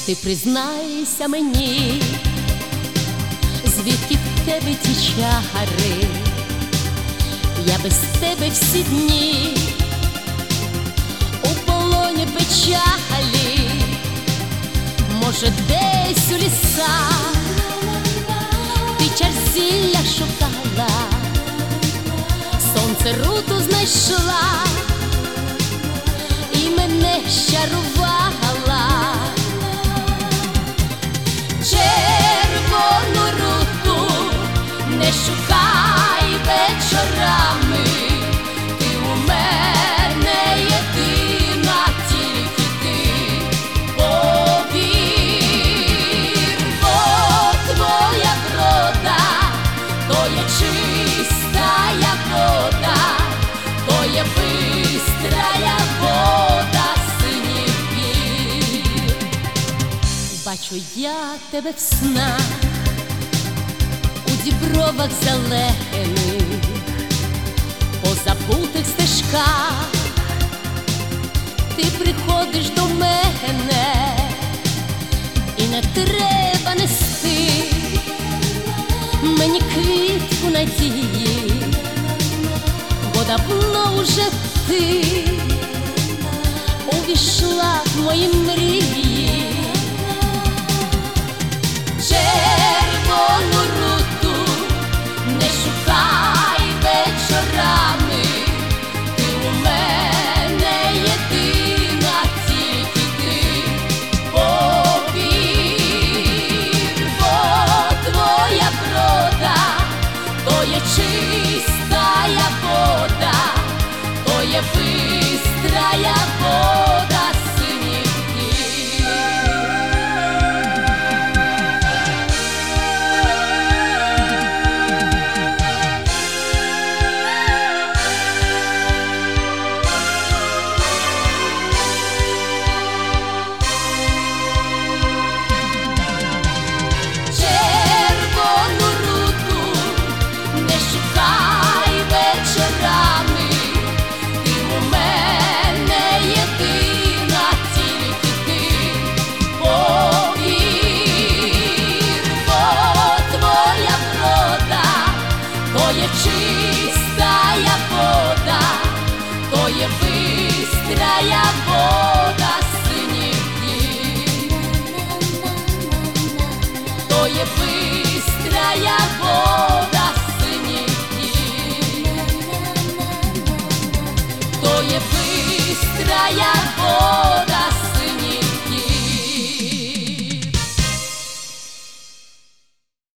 Ти признайся мені, звідки в тебе ті чари? Я без тебе всі дні у полоні печалі. Може, десь у лісах ти чар зілля шукала, сонце руту знайшла і мене щарувала. Червону руту не шукай вечорами, ти у мене єдина, тільки ти. Повір, бо твоя врода то є чистая вода, то є бистрая вода синіх гір. Бачу я тебе в снах, у дібровах зелених, по забутих стежках. Ти приходиш до мене, і не треба нести мені квітку надії, бо давно вже ти увійшла в мої мрії.